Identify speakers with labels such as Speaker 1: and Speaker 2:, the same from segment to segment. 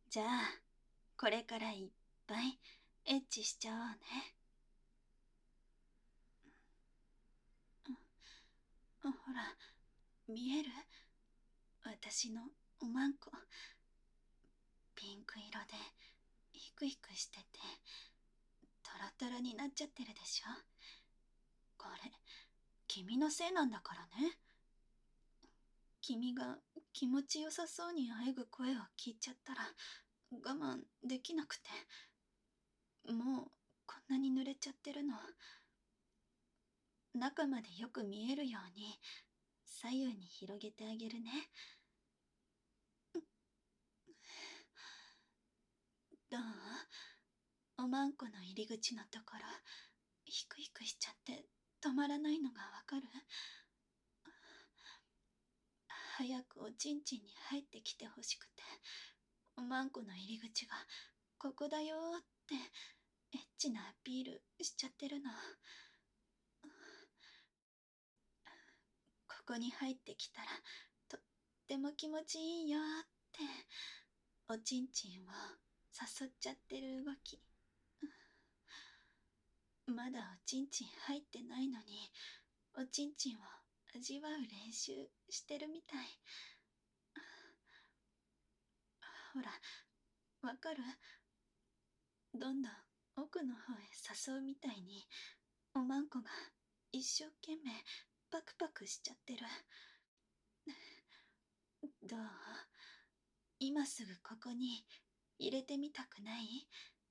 Speaker 1: じゃあ、これからいっぱいエッチしちゃおうね。ほら、見える？私のおまんこ。ピンク色で、ヒクヒクしてて、トロトロになっちゃってるでしょ。これ、君のせいなんだからね。君が気持ちよさそうにあえぐ声を聞いちゃったら、我慢できなくて。もう、こんなに濡れちゃってるの。中までよく見えるように、左右に広げてあげるね。どう？おまんこの入り口のところ、ヒクヒクしちゃって止まらないのがわかる？早くおちんちんに入ってきてほしくて、おまんこの入り口がここだよーってエッチなアピールしちゃってるの。ここに入ってきたらとっても気持ちいいよーっておちんちんを誘っちゃってる動き。まだおちんちん入ってないのにおちんちんを味わう練習してるみたい。ほら、わかる？どんどん奥の方へ誘うみたいにおまんこが一生懸命パクパクしちゃってる。どう？今すぐここに入れてみたくない？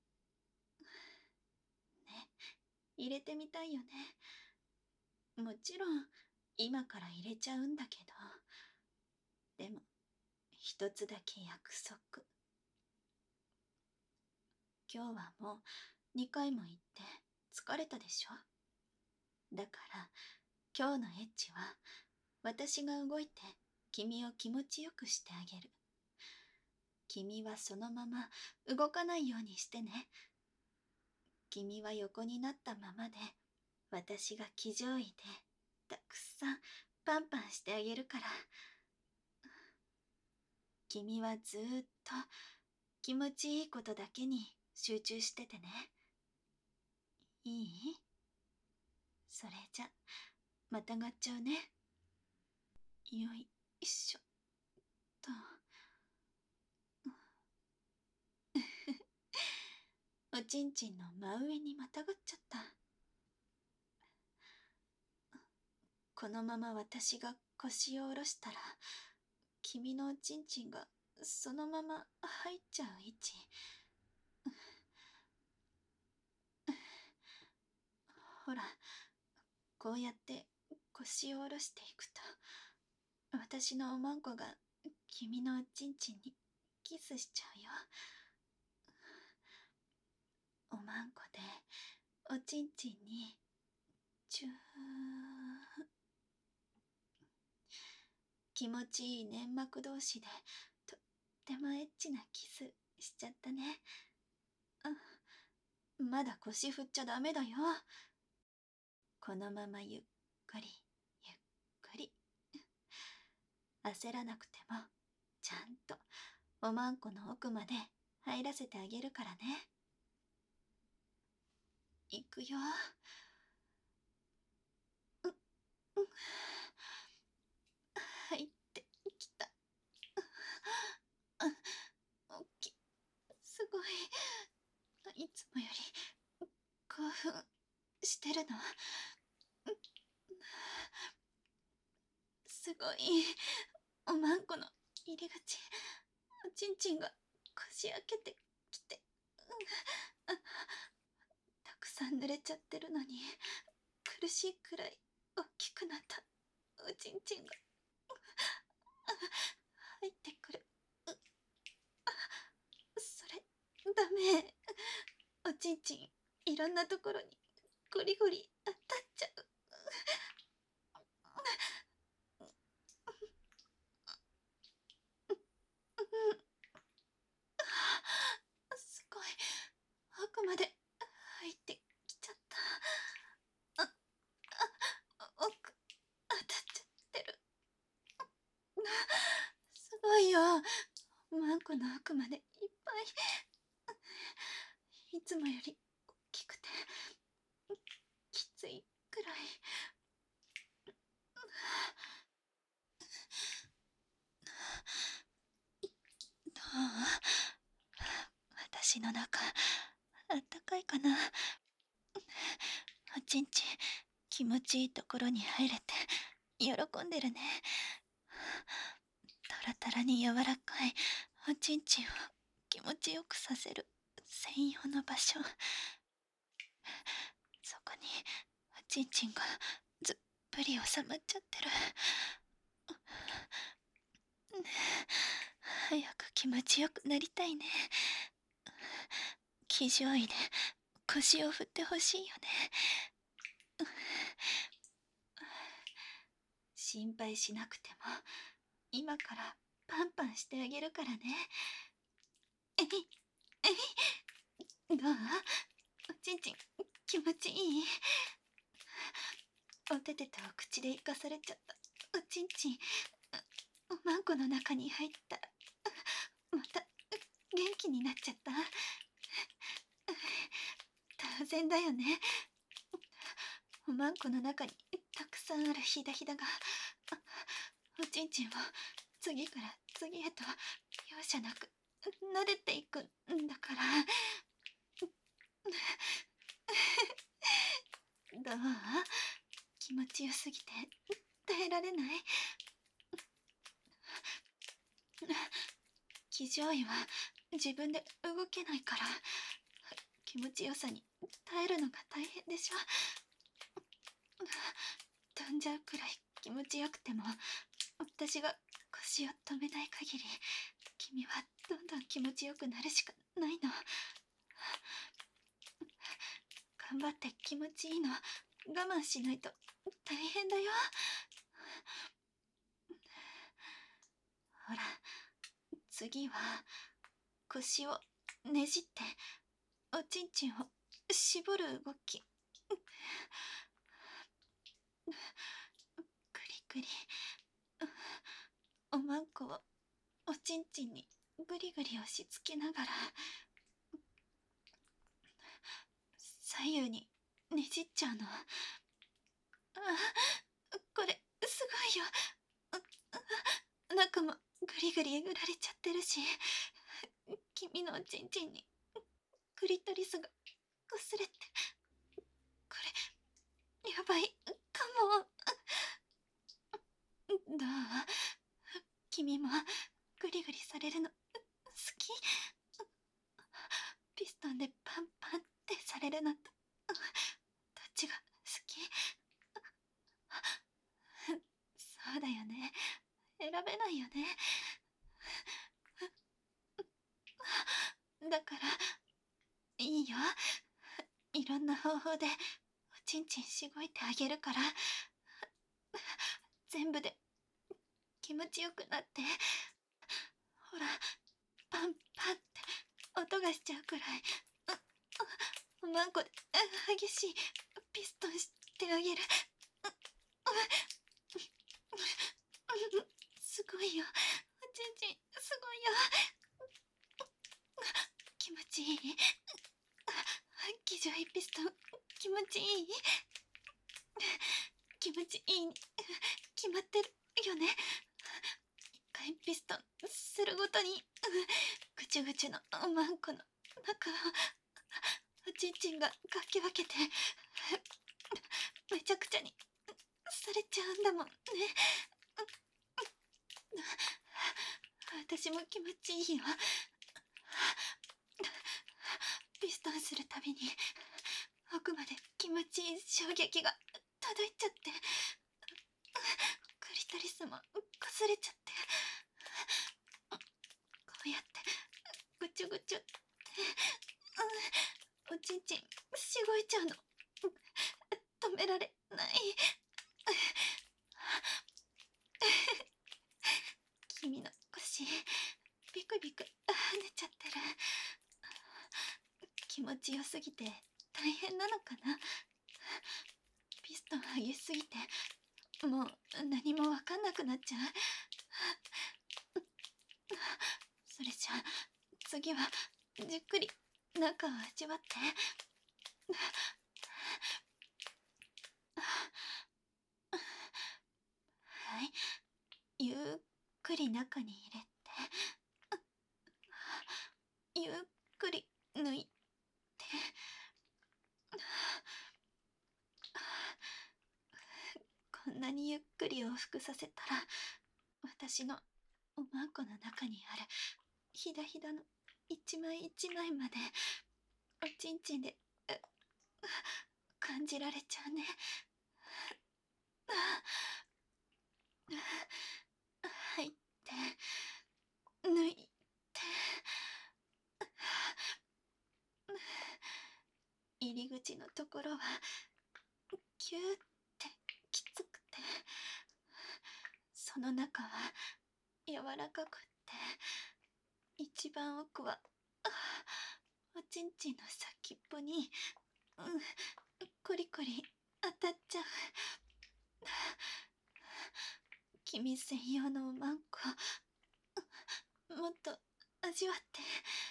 Speaker 1: ね、入れてみたいよね。もちろん今から入れちゃうんだけど、でも一つだけ約束。今日はもう2回も行って疲れたでしょ？だから今日のエッチは私が動いて君を気持ちよくしてあげる。君はそのまま動かないようにしてね。君は横になったままで、私が騎乗位でたくさんパンパンしてあげるから。君はずーっと気持ちいいことだけに集中しててね。いい？それじゃ、またがっちゃうね。よいしょと。おちんちんの真上にまたがっちゃった。このまま私が腰を下ろしたら、君のおちんちんがそのまま入っちゃう位置。ほら、こうやって腰を下ろしていくと、私のおまんこが君のおちんちんにキスしちゃうよ。おまんこでおちんちんにチュー。気持ちいい粘膜同士でとってもエッチなキスしちゃったね。まだ腰振っちゃダメだよ。このままゆっくりゆっくり。焦らなくてもちゃんとおまんこの奥まで入らせてあげるからね。いくよ。入ってきた。おっき、すごい。いつもより興奮してるの？すごい。おまんこの入り口、おちんちんがこじ開けてきて、たくさん濡れちゃってるのに苦しいくらい大きくなったおちんちんが入ってくる。それダメ。おちんちんいろんなところにゴリゴリ当たっちゃう。すごい、奥まで入ってきちゃった。奥当たっちゃってる。すごいよ。 マンコの奥までいっぱい。いつもより大きくてきついくらい。どう？私の中あったかいかな。おちんちん気持ちいいところに入れて喜んでるね。タラタラに柔らかいおちんちんを気持ちよくさせる専用の場所。そこにおちんちんがずっぷり収まっちゃってる。早く気持ちよくなりたいね。騎乗位で腰を振ってほしいよね。心配しなくても今からパンパンしてあげるからね。えいえい。どう？おちんちん気持ちいい？おててとお口で生かされちゃったおちんちん、おまんこの中に入ったらまた元気になっちゃった。当然だよね。おまんこの中にたくさんあるひだひだがおちんちんを次から次へと容赦なく撫でていくんだから。どう？気持ちよすぎて耐えられない？騎乗位は自分で動けないから気持ちよさに耐えるのが大変でしょ。飛んじゃうくらい気持ちよくても私が腰を止めない限り君はどんどん気持ちよくなるしかないの。頑張って気持ちいいの我慢しないと大変だよ。ほら、次は腰をねじっておちんちんを絞る動き。ぐりぐり。おまんこをおちんちんにぐりぐり押し付けながら左右にねじっちゃうの。これすごいよ。中もぐりぐりえぐられちゃってるし、君のおちんちんにクリトリスが擦れて、これやばいかも。どう？君もグリグリされるの好き？ピストンでパンパンってされるのとどっちが好き？そうだよね、選べないよね。だからいいよ、いろんな方法でおちんちんしごいてあげるから。全部で気持ちよくなって、ほらパンパンって音がしちゃうくらいおまんこで激しいピストンしてあげる。すごいよ、おちんちんすごいよ。気持ちいい？騎乗位ピストン気持ちいい？気持ちいいに決まってるよね。一回ピストンするごとにぐちゅぐちゅのおまんこの中をおちんちんがかき分けてめちゃくちゃにされちゃうんだもんね。私も気持ちいいよ。ピストンするたびに奥まで気持ちいい衝撃が届いちゃって、クリトリスも擦れちゃって、こうやってぐちゅぐちゅっておちんちんしごいちゃうの。止められない。君の腰ビクビク跳ねちゃってる。気持ちよすぎて大変なのかな。ピストン上げすぎてもう何もわかんなくなっちゃう。それ次はじっくり中を味わって。はい、ゆっくり中に入れて、ゆっくり抜いて。こんなにゆっくり往復させたら、私のおまんこの中にあるひだひだの一枚一枚までおちんちんで感じられちゃうね。入って抜いて、入り口のところはキューってきつくて、その中は柔らかくって、一番奥はおちんちんの先っぽにコリコリ当たっちゃう。君専用のおまんこ、もっと味わって。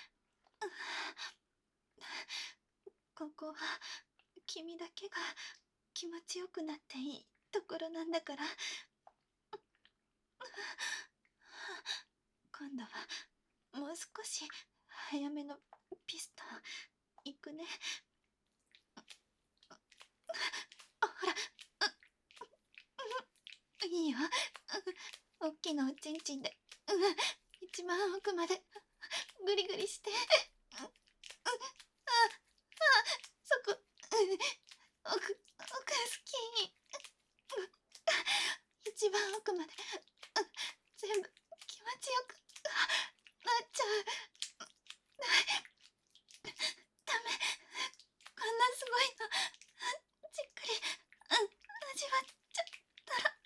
Speaker 1: ここは君だけが気持ちよくなっていいところなんだから。今度はもう少し早めのピストンいくね。ほら、いいよ。おっきなおちんちんで一番奥までグリグリして。そこ、奥好き。一番奥まで全部気持ちよくなっちゃう。ダメ、こんなすごいのじっくり味わっちゃったら、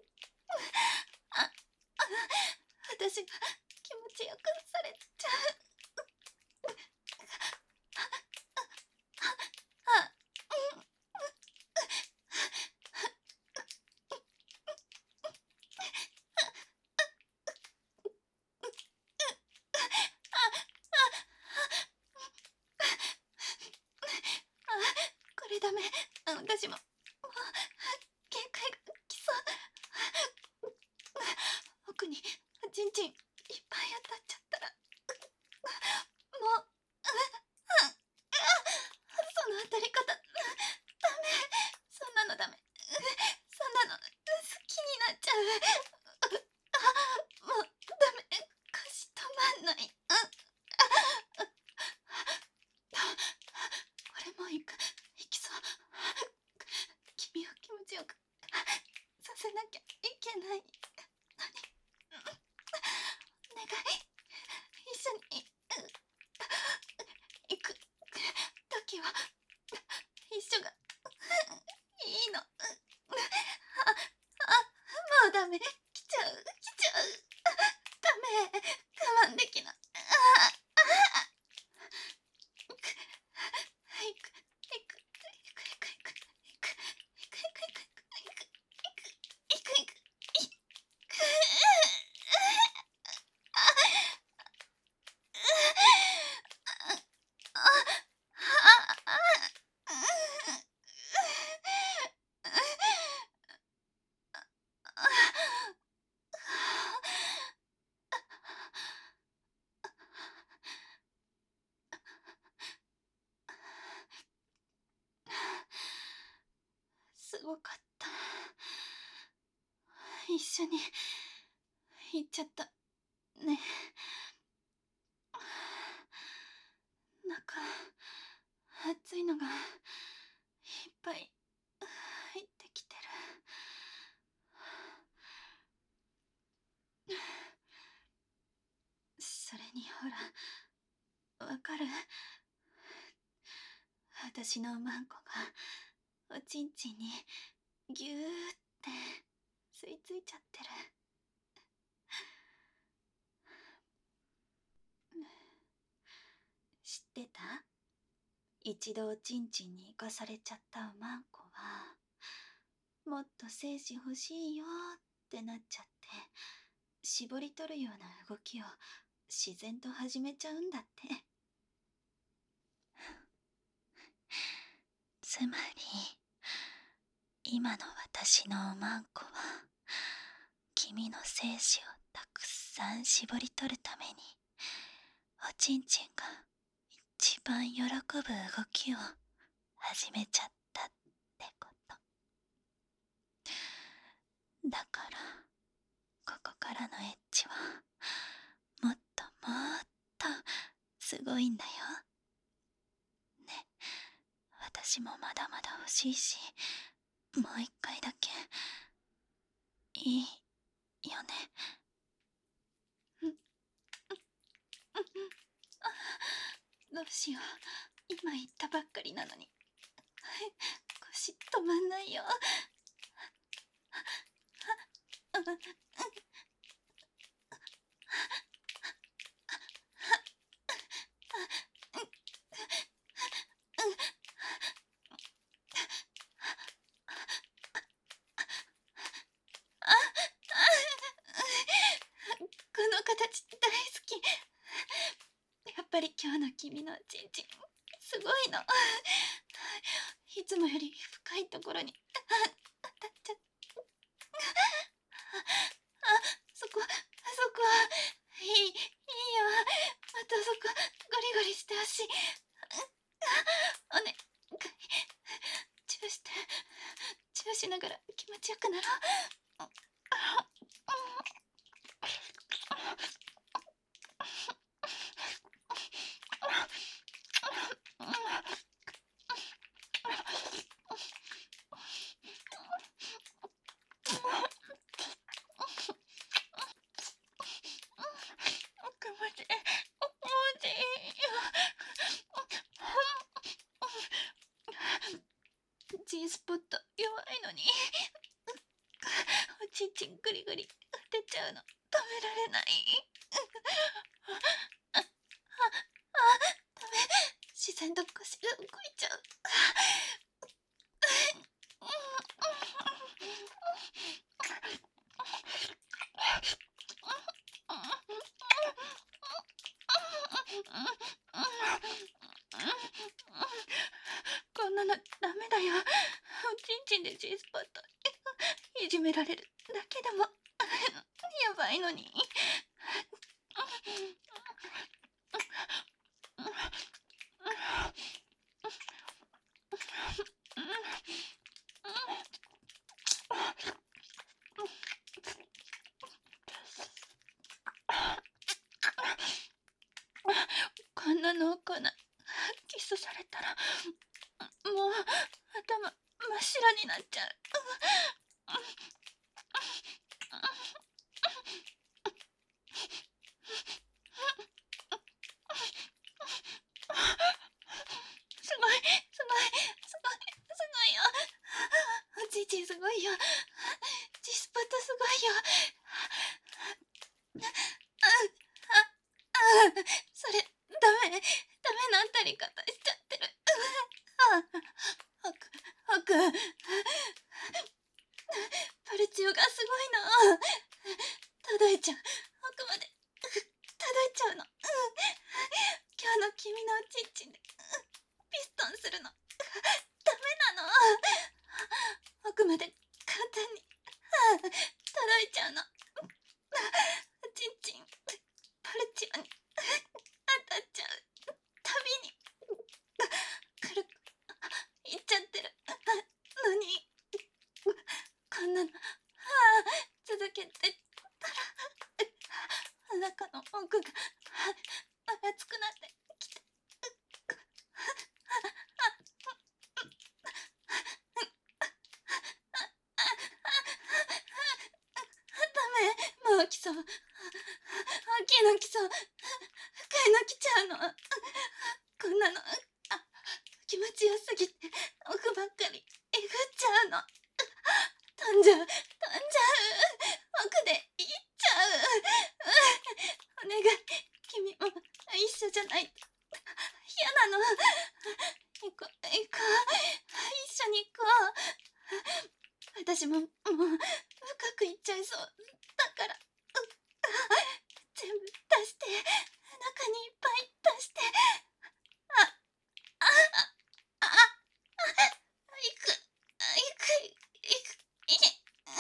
Speaker 1: 私が気持ちよくされちゃう。これダメ。私も限界が来そう。奥にちんちんいっぱい当たっちゃったら、もうその当たり方ダメ。そんなのダメ。そんなの好きになっちゃう。もうダメ。腰止まんない。これもいきそう。君を気持ちよくさせなきゃいけないのに。お願い、一緒に行く時は一緒がいいの。もうダメ。来ちゃう。ダメ。我慢できない。すごかった。一緒に行っちゃったね。中熱いのがいっぱい入ってきてる。それにほら、わかる？私のマンコがおちんちんにぎゅーって吸い付いちゃってる。知ってた？一度おちんちんに生かされちゃったおまんこは、もっと精子欲しいよってなっちゃって、絞り取るような動きを自然と始めちゃうんだって。つまり今の私のおまんこは君の精子をたくさん絞り取るためにおちんちんが一番喜ぶ動きを始めちゃったってこと。だからここからのエッチはもっともっとすごいんだよ。ね、私もまだまだ欲しいし、もう一回だけいいよね。どうしよう、今言ったばっかりなのに腰止まんないよ。この形大好き。やっぱり今日の君のちんちんすごいの。いつもより深いところに当たっちゃった。そこいいよ。またそこゴリゴリしてほしい。おねがい、チューしながら気持ちよくなろう。G スポット弱いのにおちんちんグリグリ当てちゃうの止められない。ダメ、自然と腰が動いちゃう。こんなのダメだよ。おちんちんで G スポットいじめられるだけでもやばいのに。こんな濃厚なキスされたらもう頭真っ白になっちゃう。すごいよ。おちんちんすごいよ。G スポットすごいよ。それダメな当たり方しちゃってる。奥パルチオがすごいの。届いちゃう。奥まで届いちゃうの。今日の君のおちんちんでピストンするのダメなの。奥まで簡単に届いちゃうの。おちんちんパルチオに当たっちゃうたびに軽くいっちゃってるのに、こんなの続けてたらお腹の奥が熱くなってきて。ダメ、もう来そう。大きいの来そう。深いの来ちゃうの。こんなの気持ちよすぎて奥ばっかりえぐっちゃうの。飛んじゃう奥でいっちゃう。お願い、君も一緒じゃないと嫌なの。行こう一緒に行こう。私ももう深くいっちゃいそうだから。 全部出して、中にいっぱい出して。あ、あ、あ、いく、いく、いく、いけ、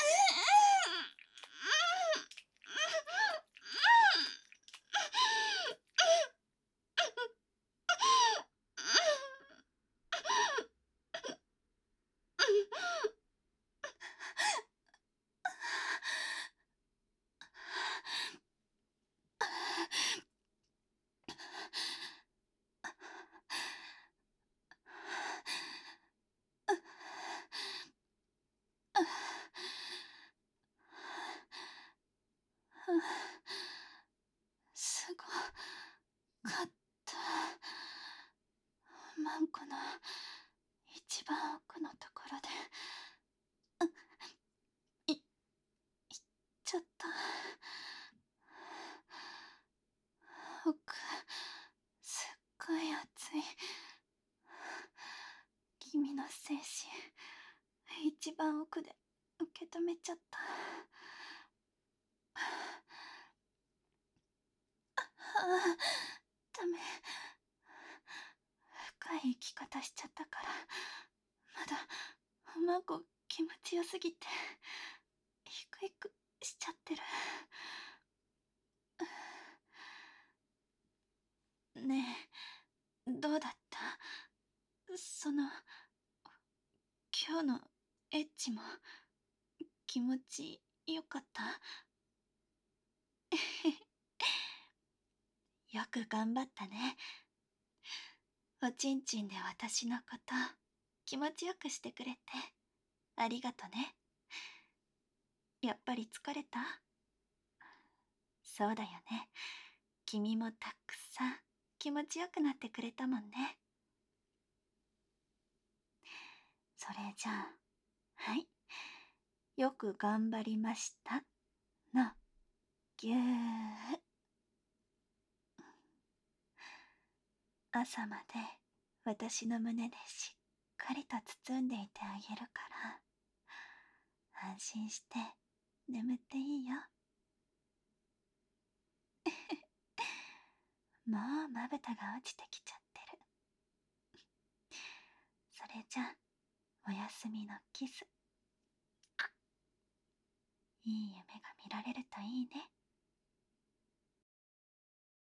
Speaker 1: すごかった。マンコの一番奥のところで、い、いっちゃった。奥、すっごい熱い。君の精子、一番奥で受け止めちゃった。ダメ。深い生き方しちゃったから、まだおまんこ気持ちよすぎてヒクヒクしちゃってる。ねえ、どうだった？今日のエッチも気持ちよかった？よく頑張ったね。おちんちんで私のこと気持ちよくしてくれてありがとね。やっぱり疲れた？そうだよね。君もたくさん気持ちよくなってくれたもんね。それじゃあ、はい。よく頑張りましたのぎゅー。朝まで私の胸でしっかりと包んでいてあげるから安心して眠っていいよ。もうまぶたが落ちてきちゃってる。それじゃあおやすみのキス。いい夢が見られるといいね。